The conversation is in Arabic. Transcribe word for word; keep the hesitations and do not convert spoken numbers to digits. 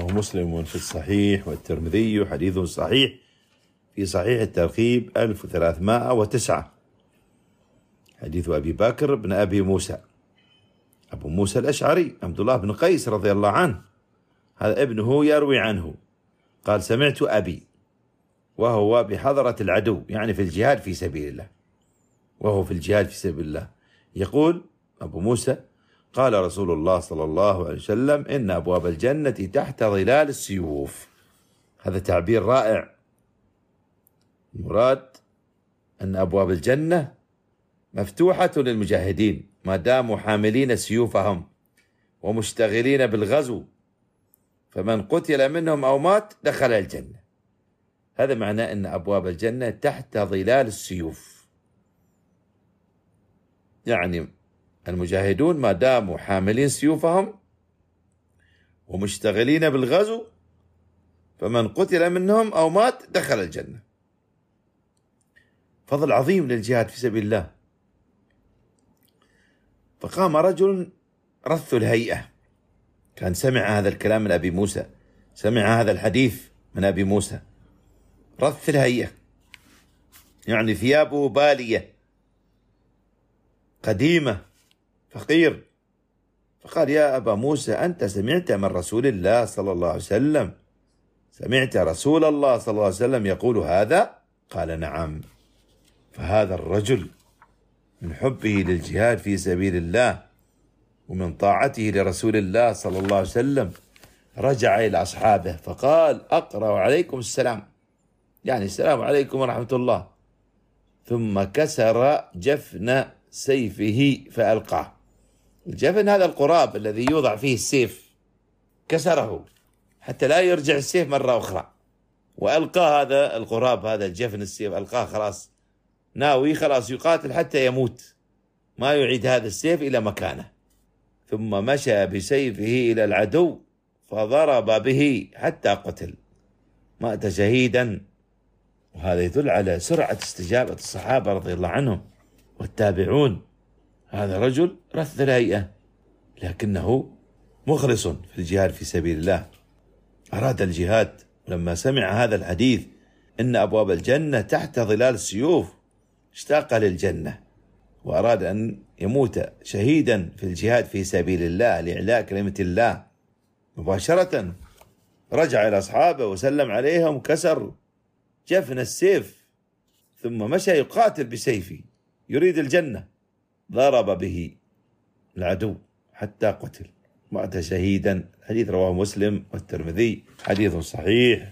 مسلم في الصحيح والترمذي حديث صحيح في صحيح الترغيب ألف وثلاثمائة وتسعة، حديث أبي بكر بن أبي موسى أبو موسى الأشعري عبد الله بن قيس رضي الله عنه، هذا ابنه يروي عنه قال: سمعت أبي وهو بحضرة العدو، يعني في الجهاد في سبيل الله، وهو في الجهاد في سبيل الله، يقول أبو موسى: قال رسول الله صلى الله عليه وسلم: إن أبواب الجنة تحت ظلال السيوف. هذا تعبير رائع. المراد أن أبواب الجنة مفتوحة للمجاهدين ما داموا حاملين سيوفهم ومشتغلين بالغزو، فمن قتل منهم أو مات دخل الجنة. هذا معناه أن أبواب الجنة تحت ظلال السيوف، يعني المجاهدون ما داموا حاملين سيوفهم ومشتغلين بالغزو، فمن قتل منهم أو مات دخل الجنة. فضل عظيم للجهاد في سبيل الله. فقام رجل رث الهيئة، كان سمع هذا الكلام من أبي موسى، سمع هذا الحديث من أبي موسى. رث الهيئة يعني ثيابه بالية قديمة، فقير. فقال: يا أبا موسى، أنت سمعت من رسول الله صلى الله عليه وسلم؟ سمعت رسول الله صلى الله عليه وسلم يقول هذا؟ قال: نعم. فهذا الرجل من حبه للجهاد في سبيل الله ومن طاعته لرسول الله صلى الله عليه وسلم رجع إلى أصحابه فقال: أقرأ عليكم السلام، يعني السلام عليكم ورحمة الله. ثم كسر جفن سيفه فألقاه. الجفن هذا القراب الذي يوضع فيه السيف، كسره حتى لا يرجع السيف مرة أخرى، وألقى هذا القراب، هذا الجفن السيف ألقاه، خلاص ناوي خلاص يقاتل حتى يموت، ما يعيد هذا السيف إلى مكانه. ثم مشى بسيفه إلى العدو فضرب به حتى قتل، مات شهيدا. وهذا يدل على سرعة استجابة الصحابة رضي الله عنهم والتابعون. هذا رجل رث الهيئة لكنه مخلص في الجهاد في سبيل الله، أراد الجهاد. لما سمع هذا الحديث إن أبواب الجنة تحت ظلال السيوف اشتاق للجنة وأراد أن يموت شهيدا في الجهاد في سبيل الله لإعلاء كلمة الله. مباشرة رجع إلى أصحابه وسلم عليهم، كسر جفن السيف، ثم مشى يقاتل بسيفه يريد الجنة، ضرب به العدو حتى قتل، مات شهيدا. حديث رواه مسلم والترمذي، حديث صحيح.